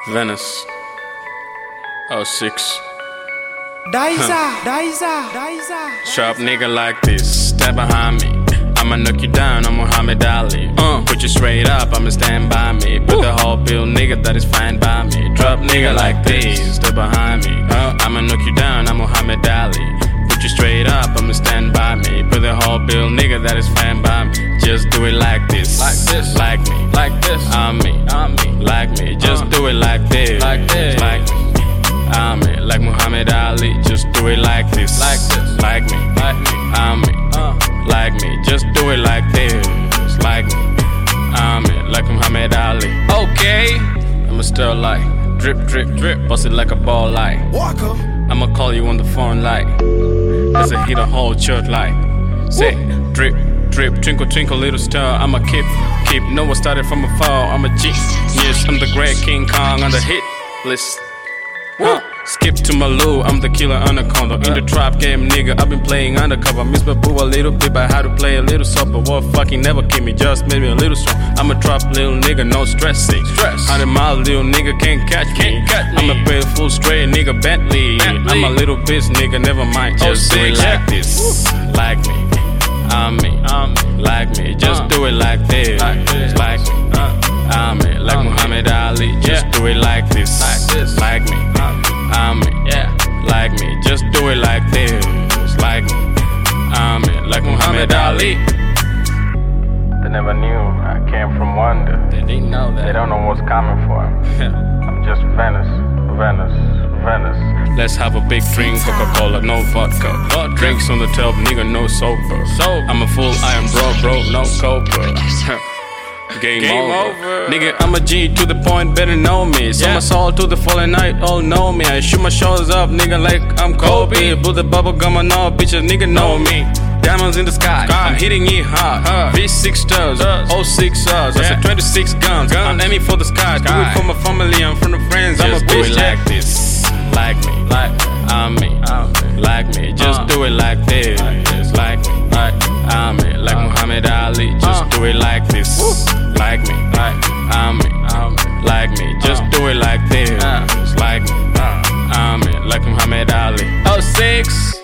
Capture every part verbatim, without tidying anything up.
Venice. oh six. Diza, Diza, Diza. Sharp nigga like this, step behind me. I'ma knock you down, I'm Muhammad Ali. Uh, put you straight up, I'ma stand by me. Put the whole bill, nigga, that is fine by me. Drop nigga like this, step behind me. Uh, I'ma knock you down, I'm Muhammad Ali. Put you straight up, I'ma stand by me. Put the whole bill, nigga, that is fine by me. Just do it like this, like this, like me, like this. I'm me, I'm me, like me. Just uh, do it like this, like this, like me. I'm me, like Muhammad Ali. Just do it like this, like this, like me, like me. I'm me, uh, like me. Just do it like this, like me, I'm me, like Muhammad Ali. Okay, I'ma stir like drip, drip, drip. Bust it like a ball like Walker. I'ma call you on the phone like there's a hit a whole church like say drip, drip, twinkle, twinkle, little star. I'm a keep, keep. No one started from afar. I'm a G. Yes, I'm the great King Kong on the hit list. Huh. Skip to Malou, I'm the killer anaconda. In the trap game, nigga, I've been playing undercover. Miss my boo a little bit, but how to play a little soft. But what fucking never keep me, just made me a little strong. I'm a trap little nigga, no stressing. Stress. Hundred mile little nigga can't catch me. Can't catch me. I'm a pay full straight nigga, Bentley. Bentley. I'm a little bitch nigga, never mind. Just oh do it six, like yeah. this, like me. I'm me, I'm me, like me. Just uh, do it like this, like this, like me. uh, I'm me, like I'm Muhammad Ali. Just yeah. do it like this, like this, like me. I'm me, I'm me, yeah, like me. Just do it like this, like me. I'm me, like Muhammad Ali. They never knew I came from wonder. they didn't know that. They don't know what's coming for 'em. I'm just Venice, Venice, Venice. Let's have a big drink, Coca-Cola, no vodka. Vodka. Drinks on the top, nigga, no sober. Sober. I'm a fool, I am bro, bro, no cobra. Game, Game over. over. Nigga, I'm a G to the point, better know me. So Yeah. my soul to the fallen night, all know me. I shoot my shoulders up, nigga, like I'm Kobe. Kobe. Put the bubble gum on all bitches, nigga, know me. Diamonds in the sky, Sky. I'm hitting it hard. Hard. V six stars, Stars. oh six stars. I Yeah. said twenty-six guns. Guns. I'm aiming for the sky. Do Sky. it for my family, I'm from the friends. I'm a Just do bitch it like like this, like me, like me, I'm me, I'm me, like me. Just Uh. do it like this, Like this. like me, like, I'm me, like Uh. Muhammad Ali. Just Uh. do it like this, like me, like, I'm me, I'm me, like me. Just Uh. do it like this, Uh. like me, uh, I'm me, like Muhammad Ali. oh six.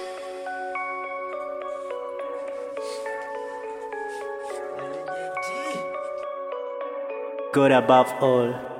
God above all.